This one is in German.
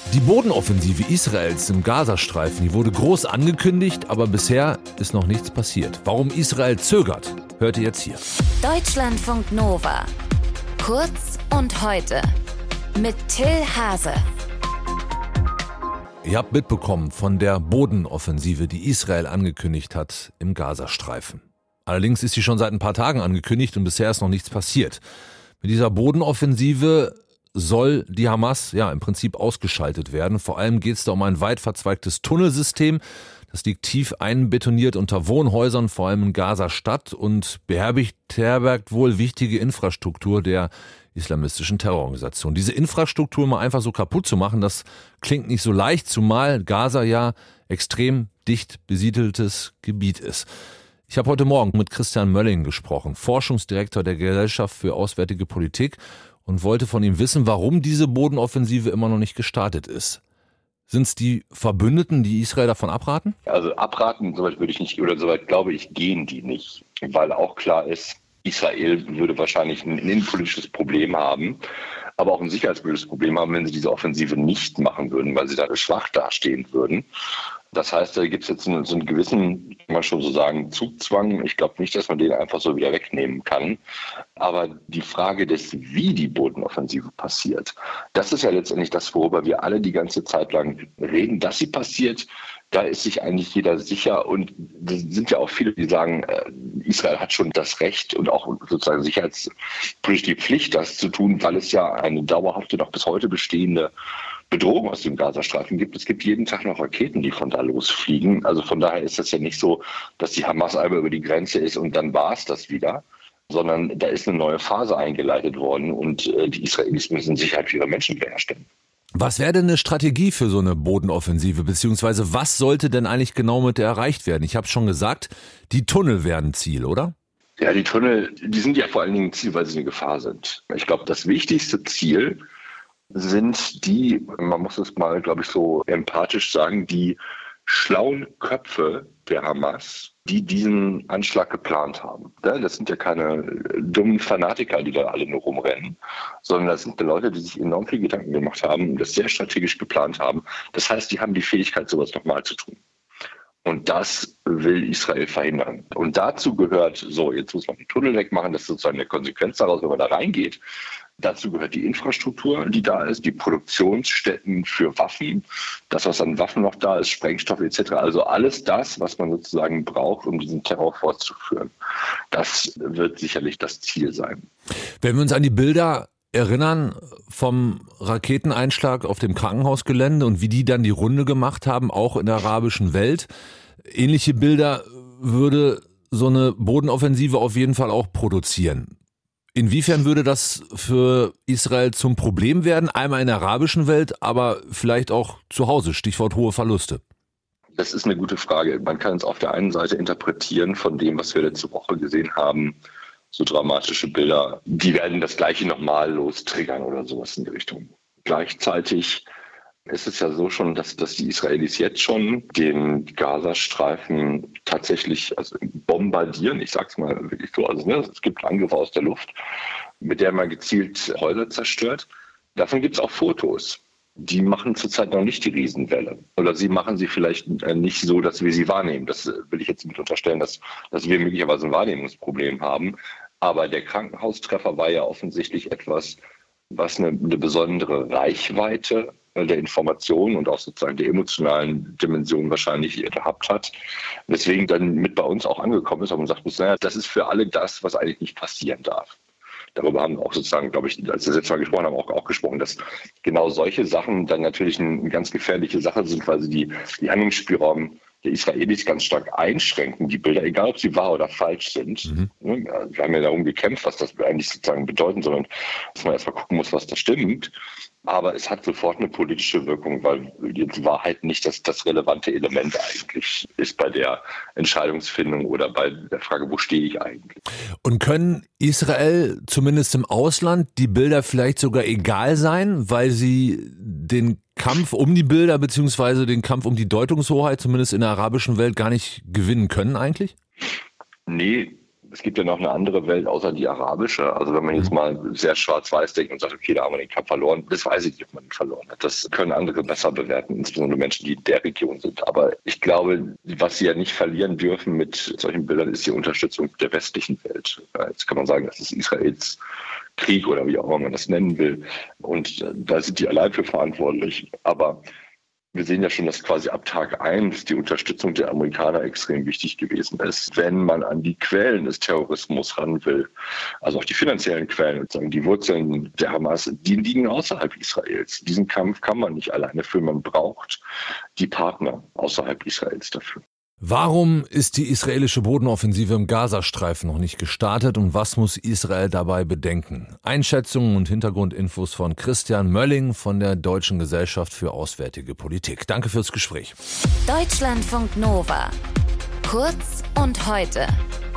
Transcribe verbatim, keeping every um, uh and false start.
Die Bodenoffensive Israels im Gazastreifen, die wurde groß angekündigt, aber bisher ist noch nichts passiert. Warum Israel zögert, hört ihr jetzt hier. Deutschlandfunk Nova. Kurz und heute mit Till Hase. Ihr habt mitbekommen von der Bodenoffensive, die Israel angekündigt hat im Gazastreifen. Allerdings ist sie schon seit ein paar Tagen angekündigt und bisher ist noch nichts passiert. Mit dieser Bodenoffensive soll die Hamas ja im Prinzip ausgeschaltet werden. Vor allem geht es da um ein weit verzweigtes Tunnelsystem. Das liegt tief einbetoniert unter Wohnhäusern, vor allem in Gaza-Stadt, und beherbergt, beherbergt wohl wichtige Infrastruktur der islamistischen Terrororganisation. Diese Infrastruktur mal einfach so kaputt zu machen, das klingt nicht so leicht, zumal Gaza ja extrem dicht besiedeltes Gebiet ist. Ich habe heute Morgen mit Christian Mölling gesprochen, Forschungsdirektor der Gesellschaft für Auswärtige Politik, und wollte von ihm wissen, warum diese Bodenoffensive immer noch nicht gestartet ist. Sind es die Verbündeten, die Israel davon abraten? Also abraten, soweit würde ich nicht, oder soweit glaube ich, gehen die nicht. Weil auch klar ist, Israel würde wahrscheinlich ein innenpolitisches Problem haben, aber auch ein sicherheitspolitisches Problem haben, wenn sie diese Offensive nicht machen würden, weil sie da schwach dastehen würden. Das heißt, da gibt es jetzt einen, so einen gewissen, kann man schon so sagen, Zugzwang. Ich glaube nicht, dass man den einfach so wieder wegnehmen kann. Aber die Frage des, wie die Bodenoffensive passiert, das ist ja letztendlich das, worüber wir alle die ganze Zeit lang reden, dass sie passiert. Da ist sich eigentlich jeder sicher, und es sind ja auch viele, die sagen, Israel hat schon das Recht und auch sozusagen sicherheitspolitisch die Pflicht, das zu tun, weil es ja eine dauerhafte, noch bis heute bestehende Bedrohung aus dem Gazastreifen gibt. Es gibt jeden Tag noch Raketen, die von da losfliegen. Also von daher ist es ja nicht so, dass die Hamas einmal über die Grenze ist und dann war es das wieder, sondern da ist eine neue Phase eingeleitet worden, und äh, die Israelis müssen Sicherheit für ihre Menschen wiederherstellen. Was wäre denn eine Strategie für so eine Bodenoffensive, beziehungsweise was sollte denn eigentlich genau mit der erreicht werden? Ich habe schon gesagt, die Tunnel wären Ziel, oder? Ja, die Tunnel, die sind ja vor allen Dingen Ziel, weil sie eine Gefahr sind. Ich glaube, das wichtigste Ziel sind die, man muss es mal, glaube ich, so empathisch sagen, die schlauen Köpfe der Hamas, die diesen Anschlag geplant haben. Das sind ja keine dummen Fanatiker, die da alle nur rumrennen, sondern das sind Leute, die sich enorm viel Gedanken gemacht haben und das sehr strategisch geplant haben. Das heißt, die haben die Fähigkeit, sowas nochmal zu tun. Und das will Israel verhindern. Und dazu gehört, so, jetzt muss man die Tunnel wegmachen, das ist sozusagen eine Konsequenz daraus, wenn man da reingeht. Dazu gehört die Infrastruktur, die da ist, die Produktionsstätten für Waffen, das, was an Waffen noch da ist, Sprengstoff et cetera. Also alles das, was man sozusagen braucht, um diesen Terror fortzuführen. Das wird sicherlich das Ziel sein. Wenn wir uns an die Bilder erinnern vom Raketeneinschlag auf dem Krankenhausgelände und wie die dann die Runde gemacht haben, auch in der arabischen Welt, ähnliche Bilder würde so eine Bodenoffensive auf jeden Fall auch produzieren. Inwiefern würde das für Israel zum Problem werden? Einmal in der arabischen Welt, aber vielleicht auch zu Hause, Stichwort hohe Verluste. Das ist eine gute Frage. Man kann es auf der einen Seite interpretieren von dem, was wir letzte Woche gesehen haben, so dramatische Bilder, die werden das Gleiche nochmal lostriggern oder sowas in die Richtung. Gleichzeitig ist es ja so schon, dass, dass die Israelis jetzt schon den Gazastreifen tatsächlich also bombardieren. Ich sage es mal wirklich so. Also, ne, es gibt Angriffe aus der Luft, mit der man gezielt Häuser zerstört. Davon gibt es auch Fotos. Die machen zurzeit noch nicht die Riesenwelle. Oder sie machen sie vielleicht nicht so, dass wir sie wahrnehmen. Das will ich jetzt nicht unterstellen, dass, dass wir möglicherweise ein Wahrnehmungsproblem haben. Aber der Krankenhaustreffer war ja offensichtlich etwas, was eine, eine besondere Reichweite der Informationen und auch sozusagen der emotionalen Dimension wahrscheinlich gehabt hat. Deswegen dann mit bei uns auch angekommen ist, aber man sagt, naja, das ist für alle das, was eigentlich nicht passieren darf. Darüber haben wir auch sozusagen, glaube ich, als wir das letzte Mal gesprochen haben, auch, auch gesprochen, dass genau solche Sachen dann natürlich eine, eine ganz gefährliche Sache sind, weil sie die, die Handlungsspielraum der Israelis ganz stark einschränken, die Bilder, egal ob sie wahr oder falsch sind. Mhm. Wir haben ja darum gekämpft, was das eigentlich sozusagen bedeuten soll, und dass man erstmal gucken muss, was da stimmt. Aber es hat sofort eine politische Wirkung, weil die Wahrheit nicht das, das relevante Element eigentlich ist bei der Entscheidungsfindung oder bei der Frage, wo stehe ich eigentlich. Und können Israel zumindest im Ausland die Bilder vielleicht sogar egal sein, weil sie den Kampf um die Bilder beziehungsweise den Kampf um die Deutungshoheit zumindest in der arabischen Welt gar nicht gewinnen können eigentlich? Nee, Es gibt ja noch eine andere Welt außer die arabische. Also wenn man jetzt mal sehr schwarz-weiß denkt und sagt, okay, da haben wir den Kampf verloren, das weiß ich nicht, ob man den verloren hat. Das können andere besser bewerten, insbesondere Menschen, die in der Region sind. Aber ich glaube, was sie ja nicht verlieren dürfen mit solchen Bildern, ist die Unterstützung der westlichen Welt. Jetzt kann man sagen, das ist Israels Krieg oder wie auch immer man das nennen will. Und da sind die allein für verantwortlich. Aber wir sehen ja schon, dass quasi ab Tag eins die Unterstützung der Amerikaner extrem wichtig gewesen ist, wenn man an die Quellen des Terrorismus ran will. Also auch die finanziellen Quellen, sozusagen die Wurzeln der Hamas, die liegen außerhalb Israels. Diesen Kampf kann man nicht alleine führen. Man braucht die Partner außerhalb Israels dafür. Warum ist die israelische Bodenoffensive im Gazastreifen noch nicht gestartet und was muss Israel dabei bedenken? Einschätzungen und Hintergrundinfos von Christian Mölling von der Deutschen Gesellschaft für Auswärtige Politik. Danke fürs Gespräch. Deutschlandfunk Nova. Kurz und heute.